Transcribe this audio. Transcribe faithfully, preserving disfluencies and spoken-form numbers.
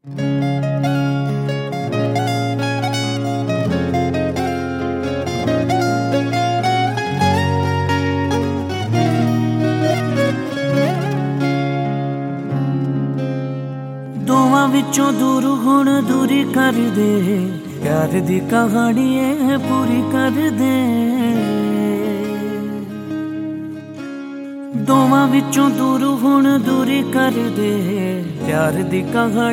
दोवां विचों दूर हुण दूरी कर दे, प्यार दी कहानी है पूरी कर दे। दोवां विचों दूर हुण दूरी कर दे, प्यार दी कहानी